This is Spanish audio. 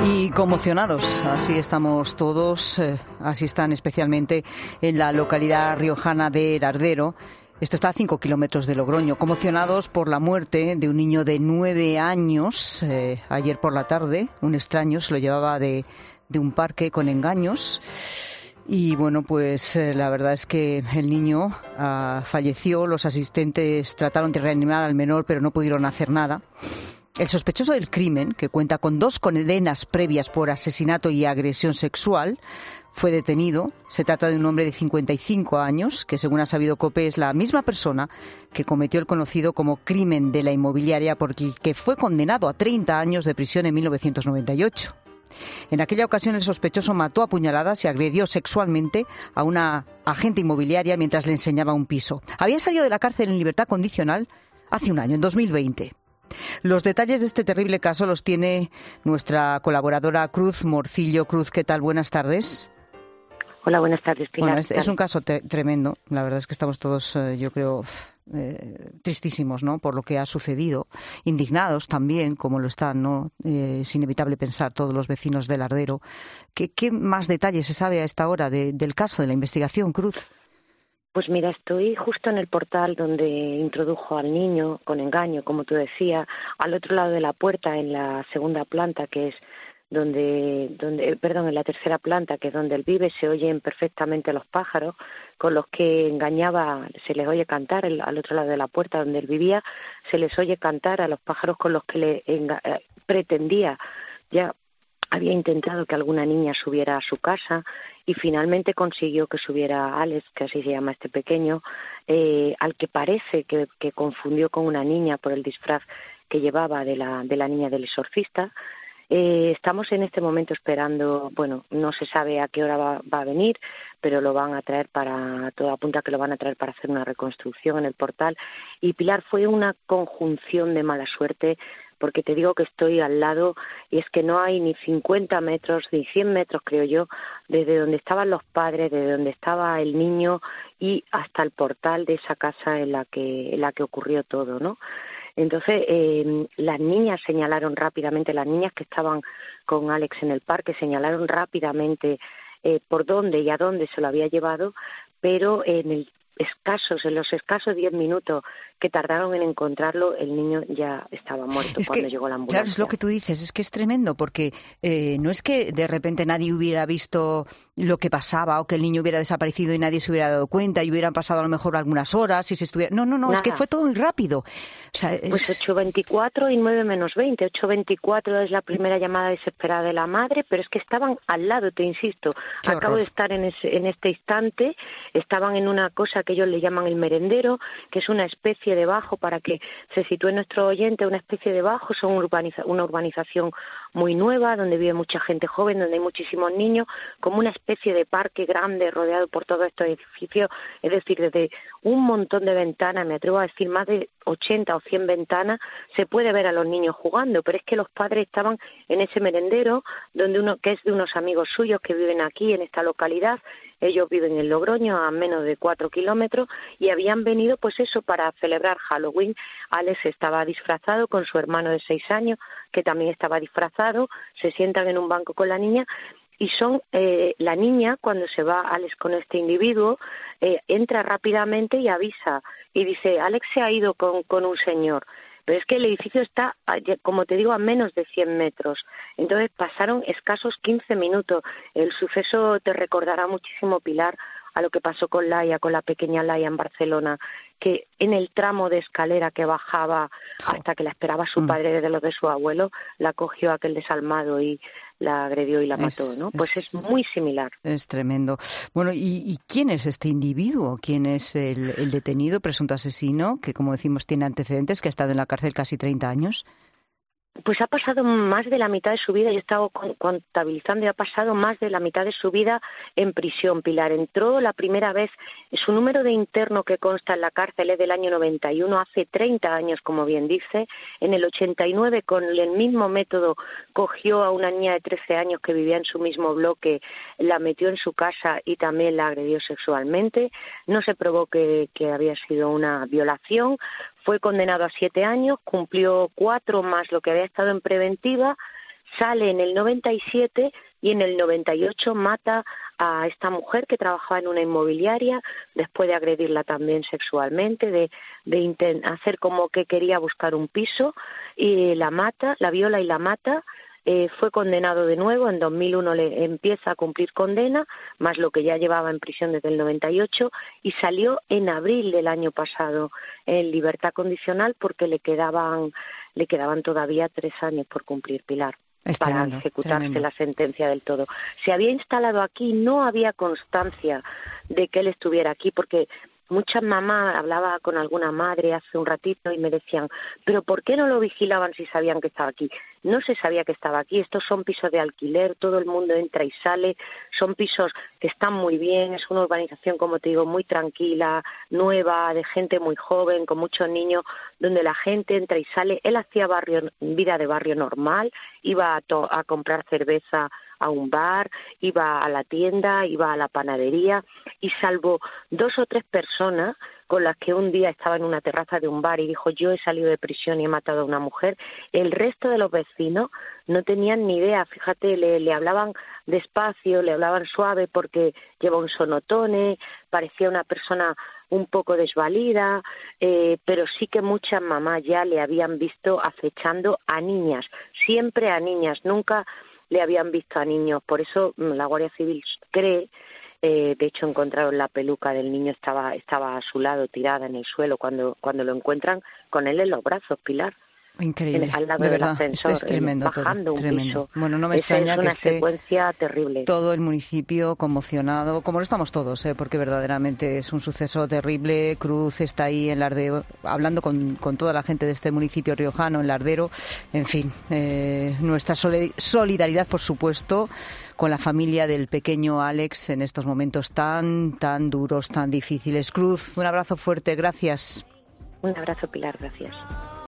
Y conmocionados, así estamos todos, así están especialmente en la localidad riojana de Lardero. Esto está a 5 kilómetros de Logroño, conmocionados por la muerte de un niño de 9 años. Ayer por la tarde, un extraño se lo llevaba de un parque con engaños. Y bueno, pues la verdad es que el niño falleció. Los asistentes trataron de reanimar al menor, pero no pudieron hacer nada. El sospechoso del crimen, que cuenta con 2 condenas previas por asesinato y agresión sexual, fue detenido. Se trata de un hombre de 55 años, que según ha sabido COPE es la misma persona que cometió el conocido como crimen de la inmobiliaria, por el que fue condenado a 30 años de prisión en 1998. En aquella ocasión el sospechoso mató a puñaladas y agredió sexualmente a una agente inmobiliaria mientras le enseñaba un piso. Había salido de la cárcel en libertad condicional hace un año, en 2020. Los detalles de este terrible caso los tiene nuestra colaboradora Cruz Morcillo. Cruz, ¿qué tal? Buenas tardes. Hola, buenas tardes, Pilar. Bueno, es un caso tremendo. La verdad es que estamos todos, yo creo, tristísimos, ¿no?, por lo que ha sucedido. Indignados también, como lo están, ¿no? Es inevitable pensar todos los vecinos de Lardero. ¿Qué más detalles se sabe a esta hora del caso, de la investigación, Cruz? Pues mira, estoy justo en el portal donde introdujo al niño con engaño, como tú decías, al otro lado de la puerta, en la segunda planta, que es en la tercera planta, que es donde él vive, se oyen perfectamente los pájaros con los que engañaba, se les oye cantar al otro lado de la puerta donde él vivía, se les oye cantar a los pájaros con los que pretendía. Ya había intentado que alguna niña subiera a su casa y finalmente consiguió que subiera Alex, que así se llama este pequeño, al que parece que confundió con una niña por el disfraz que llevaba de la niña del exorcista. Estamos en este momento esperando, bueno, no se sabe a qué hora va a venir, pero lo van a traer todo apunta a que lo van a traer para hacer una reconstrucción en el portal. Y Pilar, fue una conjunción de mala suerte, porque te digo que estoy al lado y es que no hay ni 50 metros, ni 100 metros, creo yo, desde donde estaban los padres, desde donde estaba el niño y hasta el portal de esa casa en la que ocurrió todo, ¿no? Entonces, las niñas señalaron rápidamente, las niñas que estaban con Alex en el parque señalaron rápidamente por dónde y a dónde se lo había llevado, pero en los escasos 10 minutos que tardaron en encontrarlo, el niño ya estaba muerto cuando llegó la ambulancia. Claro, es lo que tú dices, es que es tremendo, porque no es que de repente nadie hubiera visto lo que pasaba o que el niño hubiera desaparecido y nadie se hubiera dado cuenta y hubieran pasado a lo mejor algunas horas y se estuviera... No, Nada. Es que fue todo muy rápido. O sea, Pues 8:24 y 9 menos 20. 8:24 es la primera llamada desesperada de la madre, pero es que estaban al lado, te insisto. Acabo de estar en este instante, estaban en una cosa que ellos le llaman el merendero, que es una especie de bajo, para que se sitúe nuestro oyente, una especie de bajo. Son una urbanización muy nueva, donde vive mucha gente joven, donde hay muchísimos niños, como una especie de parque grande rodeado por todos estos edificios, es decir, desde un montón de ventanas, me atrevo a decir más de 80 o 100 ventanas, se puede ver a los niños jugando, pero es que los padres estaban en ese merendero, que es de unos amigos suyos que viven aquí en esta localidad. Ellos viven en Logroño, a menos de 4 kilómetros, y habían venido, pues eso, para celebrar Halloween. Alex estaba disfrazado con su hermano de 6 años, que también estaba disfrazado. Se sientan en un banco con la niña, y la niña, cuando se va Alex con este individuo, entra rápidamente y avisa, y dice, Alex se ha ido con un señor. Pero es que el edificio está, como te digo, a menos de 100 metros. Entonces pasaron escasos 15 minutos. El suceso te recordará muchísimo, Pilar, a lo que pasó con Laia, con la pequeña Laia en Barcelona, que en el tramo de escalera que bajaba hasta que la esperaba su padre desde los de su abuelo, la cogió aquel desalmado y la agredió y la mató, ¿no? Pues es muy similar. Es tremendo. Bueno, ¿y quién es este individuo? ¿Quién es el detenido, presunto asesino, que, como decimos, tiene antecedentes, que ha estado en la cárcel casi 30 años? Pues ha pasado más de la mitad de su vida, yo he estado contabilizando, y ha pasado más de la mitad de su vida en prisión, Pilar. Entró la primera vez, su número de interno que consta en la cárcel es del año 91, hace 30 años, como bien dice. En el 89, con el mismo método, cogió a una niña de 13 años que vivía en su mismo bloque, la metió en su casa y también la agredió sexualmente. No se probó que había sido una violación. Fue condenado a 7 años, cumplió 4 más lo que había estado en preventiva, Sale en el 97 y en el 98 mata a esta mujer que trabajaba en una inmobiliaria después de agredirla también sexualmente, de hacer como que quería buscar un piso, y la mata, la viola y la mata. Fue condenado de nuevo, en 2001 le empieza a cumplir condena, más lo que ya llevaba en prisión desde el 98, y salió en abril del año pasado en libertad condicional porque le quedaban todavía 3 años por cumplir, Pilar, para ejecutarse la sentencia del todo. Se había instalado aquí, no había constancia de que él estuviera aquí, porque muchas mamás, hablaba con alguna madre hace un ratito y me decían, ¿pero por qué no lo vigilaban si sabían que estaba aquí? No se sabía que estaba aquí, estos son pisos de alquiler, todo el mundo entra y sale, son pisos que están muy bien, es una urbanización, como te digo, muy tranquila, nueva, de gente muy joven, con muchos niños, donde la gente entra y sale. Él hacía vida de barrio normal, iba a comprar cerveza a un bar, iba a la tienda, iba a la panadería, y salvo 2 o 3 personas con las que un día estaba en una terraza de un bar y dijo, yo he salido de prisión y he matado a una mujer, el resto de los vecinos no tenían ni idea. Fíjate, le hablaban despacio, le hablaban suave porque lleva un sonotone, parecía una persona un poco desvalida, pero sí que muchas mamás ya le habían visto acechando a niñas, siempre a niñas, nunca le habían visto a niños. Por eso la Guardia Civil cree, de hecho encontraron la peluca del niño, estaba a su lado tirada en el suelo cuando lo encuentran con él en los brazos, Pilar. Increíble, al lado de del verdad, ascensor, es tremendo bajando todo, un tremendo. piso. Bueno, no me extraña que esté secuencia terrible. Todo el municipio conmocionado, como lo estamos todos, porque verdaderamente es un suceso terrible. Cruz está ahí en Lardero, hablando con toda la gente de este municipio riojano, en Lardero. En fin, nuestra solidaridad, por supuesto, con la familia del pequeño Alex en estos momentos tan duros, tan difíciles. Cruz, un abrazo fuerte, gracias. Un abrazo, Pilar, gracias.